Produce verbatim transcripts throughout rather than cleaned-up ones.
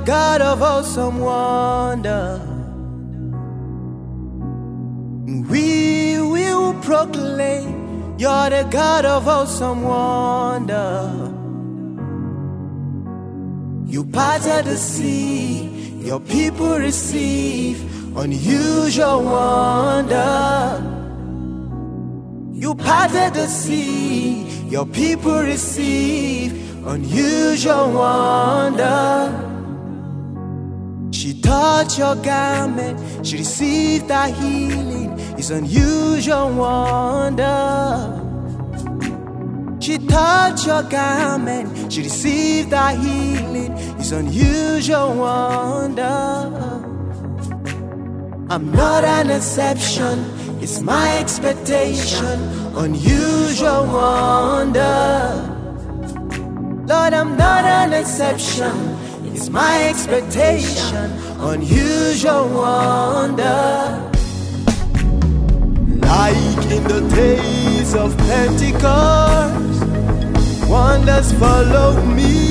God of awesome wonder. We will proclaim you're the God of awesome wonder. You parted the sea, your people receive unusual wonder. You parted the sea, your people receive unusual wonder. She touched your garment, she received her healing. It's unusual wonder. She touched your garment, she received her healing. It's unusual wonder. I'm not an exception, it's my expectation. Unusual wonder. Lord, I'm not an exception, it's my expectation. Unusual wonder. Like in the days of Pentecost, wonders follow me.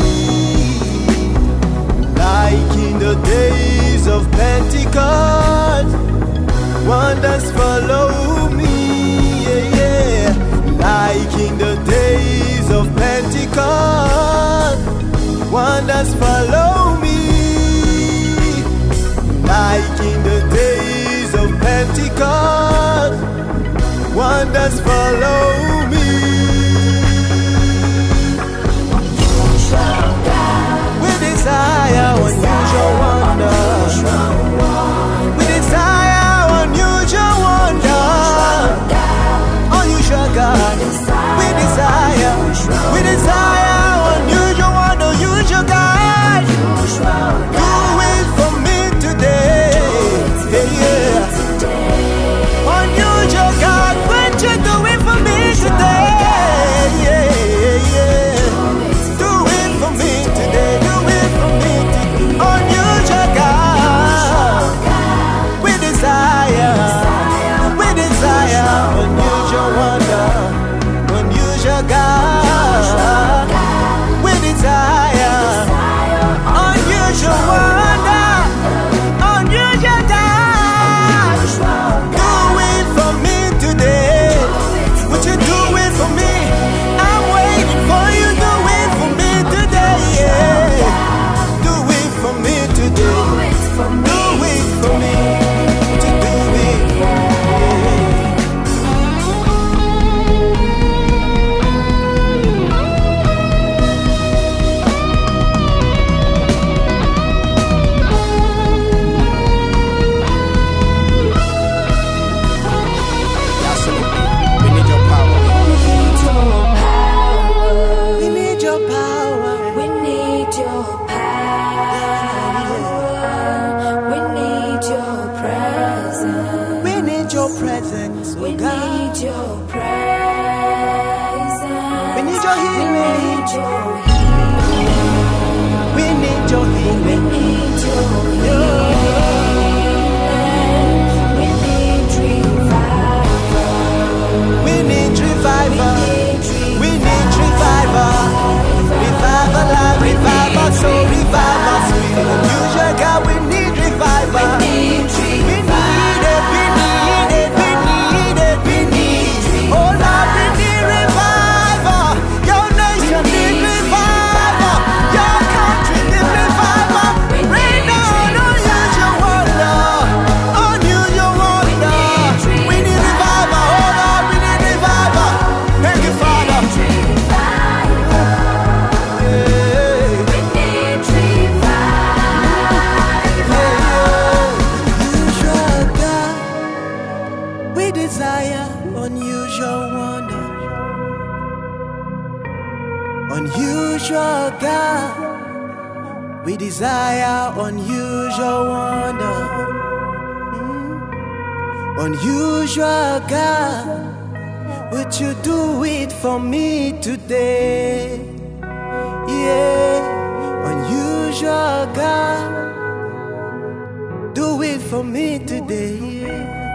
Like in the days of Pentecost, wonders follow me. Yeah, yeah. Like in the days of Pentecost, wonders follow me. Like in the days of Pentecost, wonders follow me. We desire unusual wonder. We desire unusual wonder. Unusual God. We desire. We desire unusual wonder. Unusual God. Do it for me today. Yeah, yeah. Unusual God. What you doing for me today? Yeah, yeah, yeah. Do it for me today. Do it for me today. Unusual God. We desire. We desire unusual wonder. Unusual God. We desire unusual wonder. Unusual God. Do it for me today. Would you do it for me? I'm waiting for you. Do it for me today. Yeah. Do it for me today. Do it for me. Do it for me. To do it. Yeah. We need your power. We need your power. We need your power. We need your presence. We need your presence, oh We God. need your presence. We need your We healing. need your healing. We need your We healing. need your healing. We need revival. We need revival. We need We need revival. Revival, life, revival, soul, revival, sweet. Unusual God, we need revival. We need We need it, we need it, we need it, we need it. Oh Lord, we need revival. Your nation need revival. Your country need revival. Rain down unusual wonder. Unusual wonder. We need revival. Oh Lord, we need revival. Thank you, Father. Unusual God, we desire unusual wonder. Unusual God, we desire unusual wonder. Mm. Unusual God, would you do it for me today? Yeah, unusual God, do it for me today. Yeah.